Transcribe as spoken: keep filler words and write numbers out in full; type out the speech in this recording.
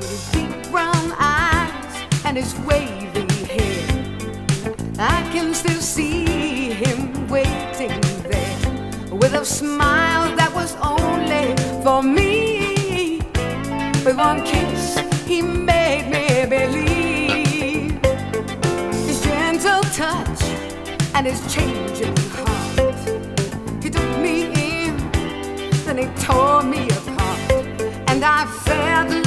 his deep brown eyes and his wavy hair. I can still see him waiting there with a smile that was only for me. With one kiss he made me believe. His gentle touch and his changing heart. He took me in, then he tore me apart, and I felt